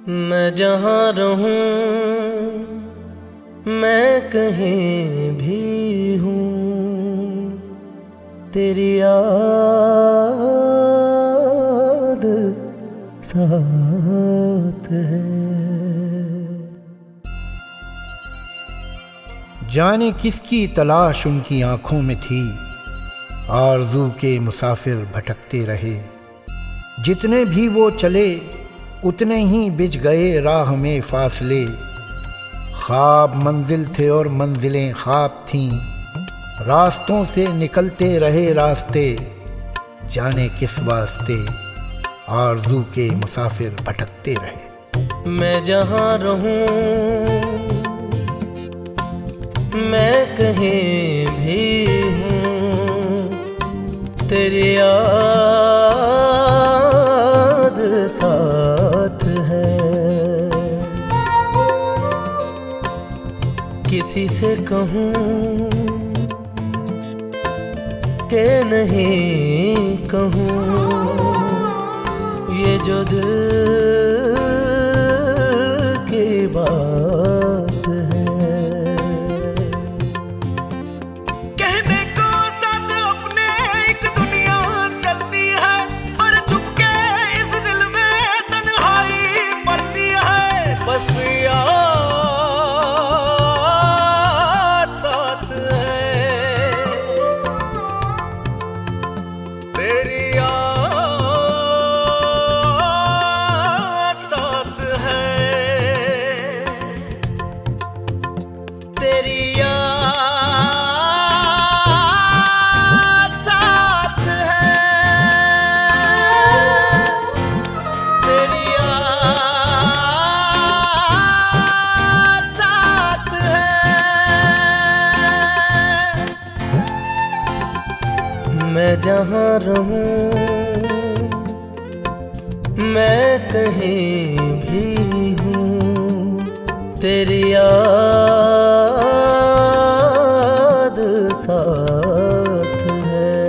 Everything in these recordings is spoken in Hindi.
मैं जहाँ रहूं मैं कहीं भी हूँ, तेरी याद साथ है। जाने किसकी तलाश उनकी आंखों में थी, आरज़ू के मुसाफिर भटकते रहे। जितने भी वो चले उतने ही बिछ गए राह में फासले। ख्वाब मंजिल थे और मंजिलें ख्वाब थीं, रास्तों से निकलते रहे रास्ते। जाने किस वास्ते आरज़ू के मुसाफिर भटकते रहे। मैं जहाँ रहूं मैं कहीं भी हूँ, तेरी याद साथ है। किसी से कहूँ कि नहीं कहूँ, ये जो दिल की बात है। कहने को साथ अपने एक दुनिया चलती है, पर चुपके इस दिल में तन्हाई पड़ती है। बस याद साथ है, तेरी याद साथ है, तेरी याद साथ है, तेरी याद साथ है। मैं जहाँ रहूं मैं कहीं भी हूँ, तेरी याद साथ है।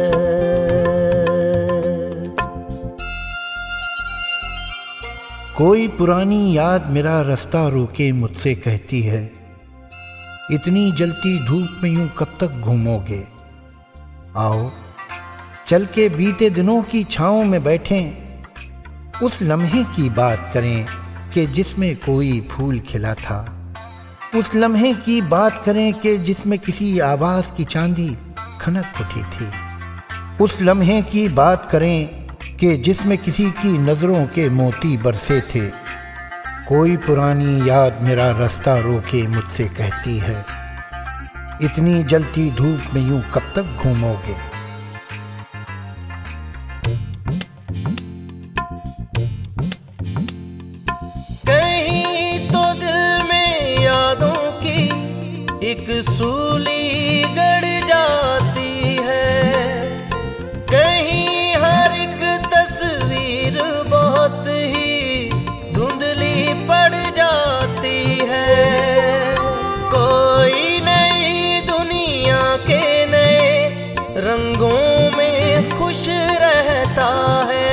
कोई पुरानी याद मेरा रास्ता रोके मुझसे कहती है, इतनी जलती धूप में यूं कब तक घूमोगे। आओ चल के बीते दिनों की छाँव में बैठें, उस लम्हे की बात करें कि जिसमें कोई फूल खिला था। उस लम्हे की बात करें कि जिसमें किसी आवाज़ की चांदी खनक उठी थी। उस लम्हे की बात करें कि जिसमें किसी की नज़रों के मोती बरसे थे। कोई पुरानी याद मेरा रास्ता रोके मुझसे कहती है, इतनी जलती धूप में यूं कब तक घूमोगे। कहीं तो दिल में यादों की एक सूली गड़ जाती है, कहीं हर एक तस्वीर बहुत ही धुंधली पड़ जाती है। कोई नई दुनिया के नए रंगों में खुश रहता है,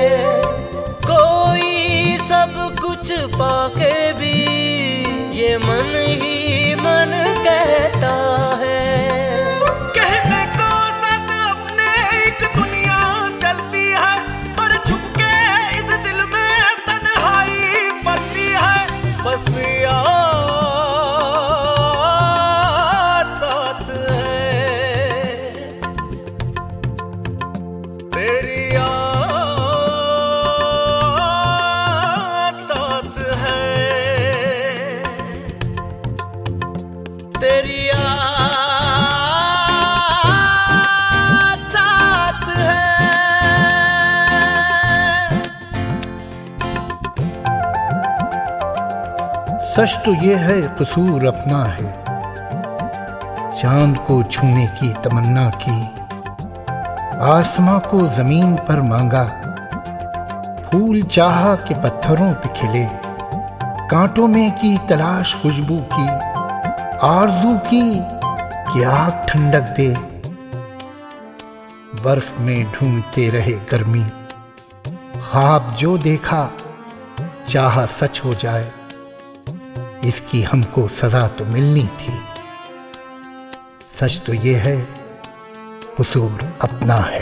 कोई सब कुछ पाके भी ये मन ही मन कहता है। कहने को साथ अपने एक दुनिया चलती है, पर छुपके इस दिल में तन्हाई पड़ती है। बस याद साथ है, तेरी याद साथ है, तेरी याद साथ है। सच तो ये है कसूर अपना है, चांद को छूने की तमन्ना की, आसमां को जमीन पर मांगा, फूल चाहा कि पत्थरों पे खिले, कांटों में की तलाश खुशबू की, आरज़ू की कि आग ठंडक दे। बर्फ में ढूंढते रहे गर्मी, ख्वाब जो देखा चाहा सच हो जाए, इसकी हमको सजा तो मिलनी थी। सच तो ये है, कसूर अपना है।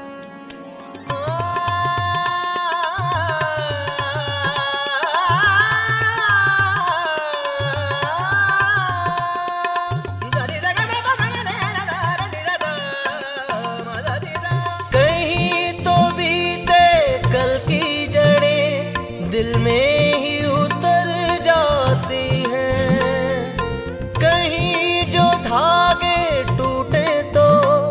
दिल में ही उतर जाती हैं, कहीं जो धागे टूटे तो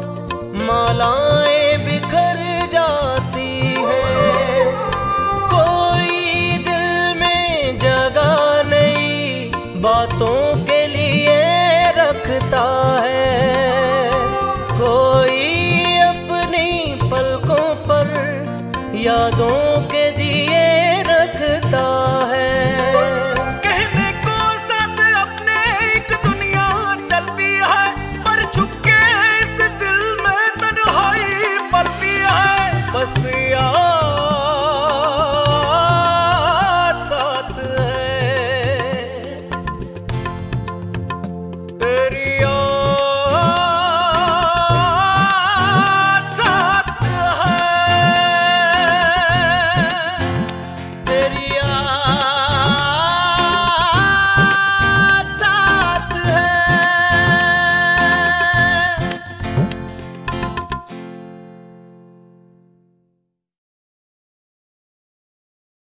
मालाएं बिखर जाती हैं। कोई दिल में जगह नहीं बातों के लिए रखता है, कोई अपनी पलकों पर यादों